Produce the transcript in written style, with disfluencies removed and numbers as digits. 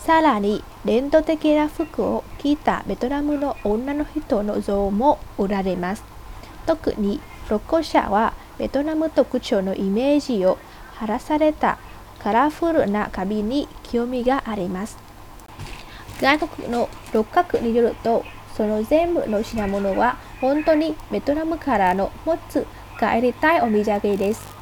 さらに伝統的な服を着たベトナムの女の人の像も売られます。特に旅行者はベトナム特徴のイメージを晴らされたカラフルな花瓶に興味があります。外国の六角によると、その全部の品物は本当にベトナムからの持つ帰りたいお土産です。